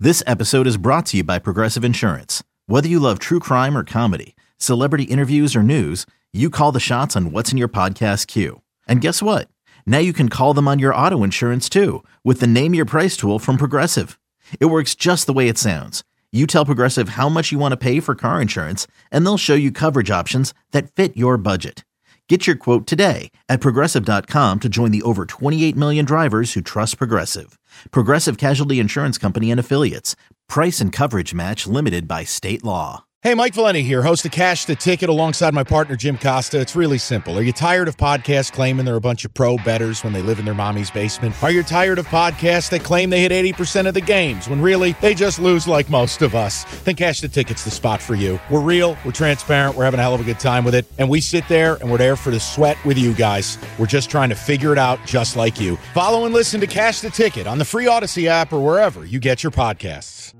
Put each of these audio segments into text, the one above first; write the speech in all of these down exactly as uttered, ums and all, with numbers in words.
This episode is brought to you by Progressive Insurance. Whether you love true crime or comedy, celebrity interviews or news, you call the shots on what's in your podcast queue. And guess what? Now you can call them on your auto insurance too with the Name Your Price tool from Progressive. It works just the way it sounds. You tell Progressive how much you want to pay for car insurance, and they'll show you coverage options that fit your budget. Get your quote today at Progressive dot com to join the over twenty-eight million drivers who trust Progressive. Progressive Casualty Insurance Company and Affiliates. Price and coverage match limited by state law. Hey, Mike Valenti here, host of Cash the Ticket alongside my partner Jim Costa. It's really simple. Are you tired of podcasts claiming they're a bunch of pro bettors when they live in their mommy's basement? Are you tired of podcasts that claim they hit eighty percent of the games when really they just lose like most of us? Then Cash the Ticket's the spot for you. We're real, we're transparent, we're having a hell of a good time with it, and we sit there and we're there for the sweat with you guys. We're just trying to figure it out just like you. Follow and listen to Cash the Ticket on the free Odyssey app or wherever you get your podcasts.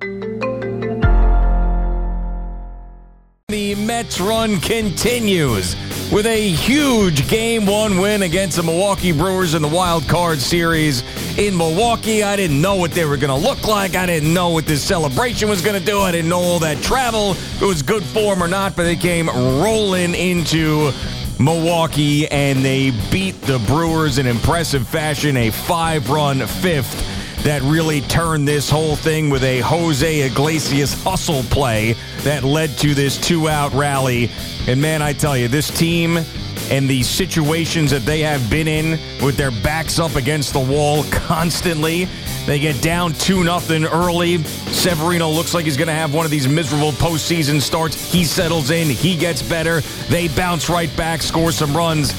The Mets run continues with a huge game one win against the Milwaukee Brewers in the wild card series in Milwaukee. I didn't know what they were going to look like. I didn't know what this celebration was going to do. I didn't know all that travel, if it was good form or not, but they came rolling into Milwaukee and they beat the Brewers in impressive fashion, a five-run fifth that really turned this whole thing with a Jose Iglesias hustle play that led to this two-out rally. And, man, I tell you, this team and the situations that they have been in with their backs up against the wall constantly, they get down two nothing early. Severino looks like he's going to have one of these miserable postseason starts. He settles in. He gets better. They bounce right back, score some runs.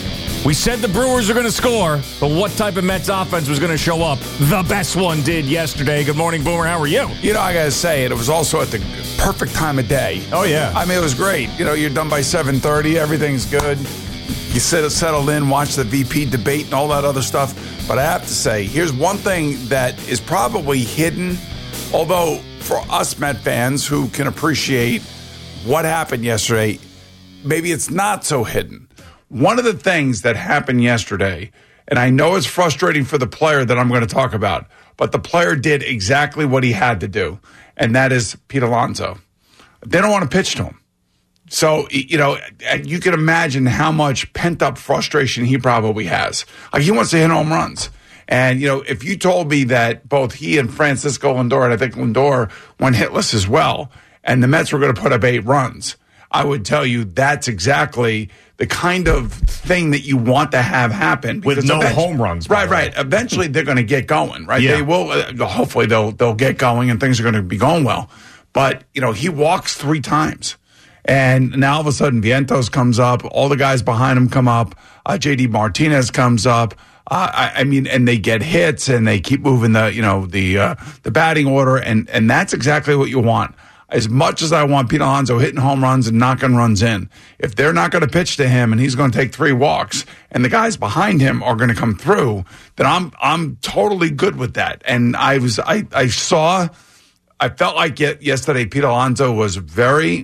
We said the Brewers are going to score, but what type of Mets offense was going to show up? The best one did yesterday. Good morning, Boomer. How are you? You know, I got to say it. It was also at the perfect time of day. Oh, yeah. I mean, it was great. You know, you're done by seven thirty. Everything's good. You sit, settled in, watch the V P debate and all that other stuff. But I have to say, here's one thing that is probably hidden, although for us Met fans who can appreciate what happened yesterday, maybe it's not so hidden. One of the things that happened yesterday, and I know it's frustrating for the player that I'm going to talk about, but the player did exactly what he had to do, and that is Pete Alonso. They don't want to pitch to him. So, you know, you can imagine how much pent-up frustration he probably has. Like, he wants to hit home runs. And, you know, if you told me that both he and Francisco Lindor, and I think Lindor went hitless as well, and the Mets were going to put up eight runs, I would tell you that's exactly the kind of thing that you want to have happen. With no home runs. Right, right. Eventually they're going to get going, right? Yeah. They will. Uh, hopefully they'll they'll get going and things are going to be going well. But, you know, he walks three times. And now all of a sudden Vientos comes up. All the guys behind him come up. Uh, J D Martinez comes up. Uh, I, I mean, and they get hits and they keep moving the, you know, the uh, the batting order. And, and that's exactly what you want. As much as I want Pete Alonso hitting home runs and knocking runs in, if they're not going to pitch to him and he's going to take three walks and the guys behind him are going to come through, then I'm I'm totally good with that. And I was I, I saw, I felt like it yesterday Pete Alonso was very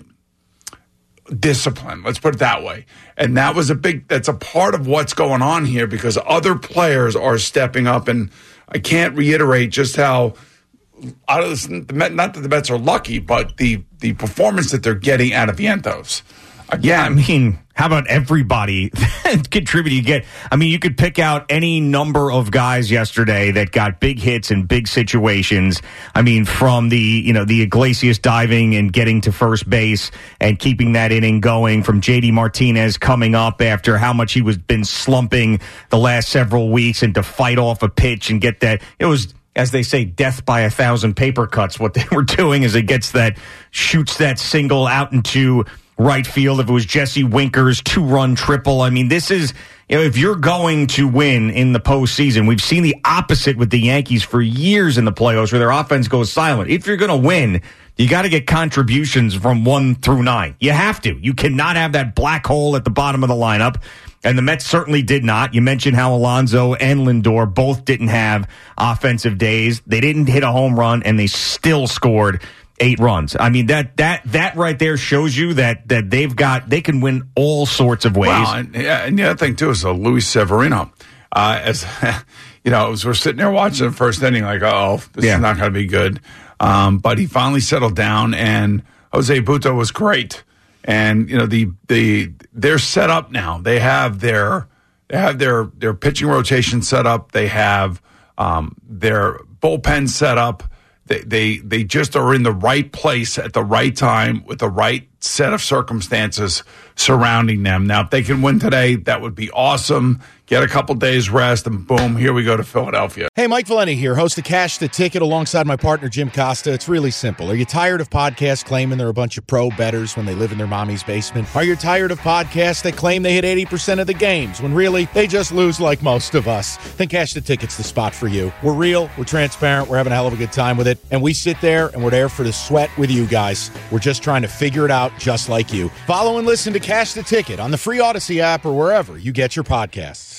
disciplined. Let's put it that way. And that was a big, that's a part of what's going on here because other players are stepping up. And I can't reiterate just how, out of this, not that the Mets are lucky, but the the performance that they're getting out of Vientos. Again, yeah, I mean, how about everybody contributing? You get, I mean, you could pick out any number of guys yesterday that got big hits in big situations. I mean, from the, you know, the Iglesias diving and getting to first base and keeping that inning going, from J D Martinez coming up after how much he was been slumping the last several weeks and to fight off a pitch and get that. It was, as they say, death by a thousand paper cuts. What they were doing is it gets that, shoots that single out into right field. If it was Jesse Winker's two-run triple, I mean, this is, you know, if you're going to win in the postseason, we've seen the opposite with the Yankees for years in the playoffs where their offense goes silent. If you're going to win, you got to get contributions from one through nine. You have to. You cannot have that black hole at the bottom of the lineup. And the Mets certainly did not. You mentioned how Alonso and Lindor both didn't have offensive days. They didn't hit a home run, and they still scored eight runs. I mean, that that that right there shows you that that they've got, they can win all sorts of ways. Well, and, yeah, and the other thing, too, is uh, Luis Severino. Uh, as you know, as we're sitting there watching the first inning, like, oh, this yeah. is not going to be good. Um, but he finally settled down, and Jose Butto was great. And you know the the they're set up now. They have their they have their their pitching rotation set up. They have um, their bullpen set up. They, they they just are in the right place at the right time with the right set of circumstances surrounding them. Now, if they can win today, that would be awesome. Get a couple days rest, and boom, here we go to Philadelphia. Hey, Mike Valenti here, host of Cash the Ticket alongside my partner, Jim Costa. It's really simple. Are you tired of podcasts claiming they're a bunch of pro bettors when they live in their mommy's basement? Are you tired of podcasts that claim they hit eighty percent of the games when really they just lose like most of us? Then Cash the Ticket's the spot for you. We're real, we're transparent, we're having a hell of a good time with it, and we sit there and we're there for the sweat with you guys. We're just trying to figure it out just like you. Follow and listen to Cash the Ticket on the free Odyssey app or wherever you get your podcasts.